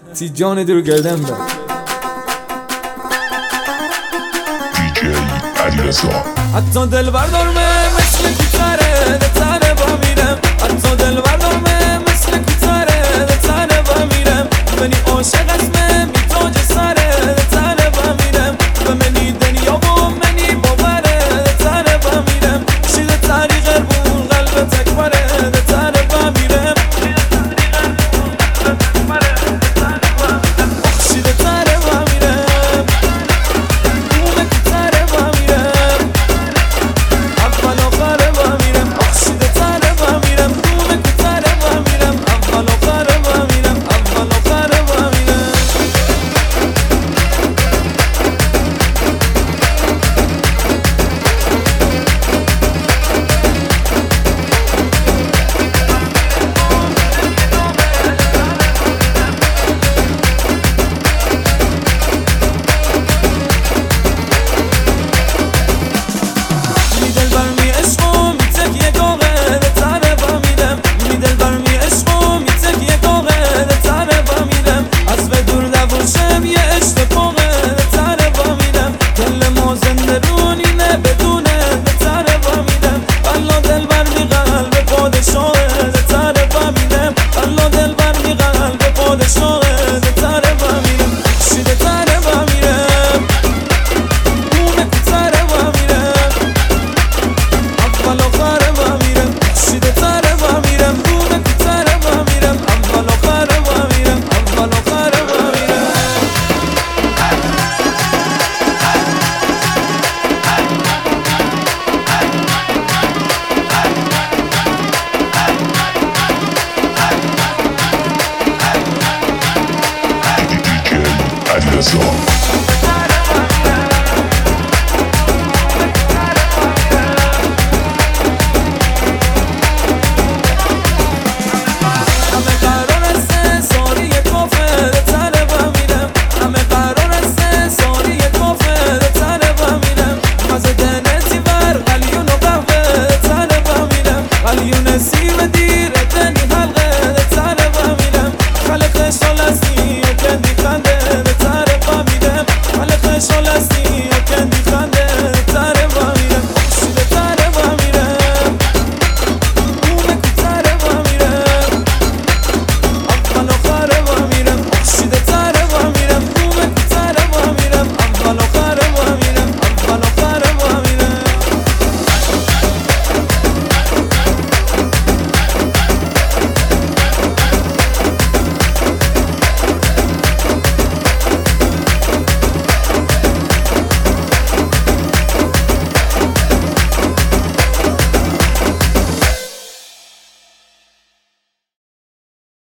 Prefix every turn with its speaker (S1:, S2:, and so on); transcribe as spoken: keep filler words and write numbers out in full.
S1: تی جان دور گردن بر
S2: دیجی علیرضا.
S1: حتی دل بردارمه مثل کوتره ده تنه با میرم، حتی دل بردارمه مثل کوتره ده تنه با میرم، منی عاشق اسمه می تاج سره ده تنه با میرم و منی دنیا و منی باوره ده تنه با میرم، شید طریق قربون قلب تکبره ده تنه با میرم، شید تنه با میرم بوم کوتره با میرم، اول آخر با میرم، شید تنه با میرم بوم کوتره با میرم، اول آخر با میرم، اول آخر با میرم.
S2: علیرضا.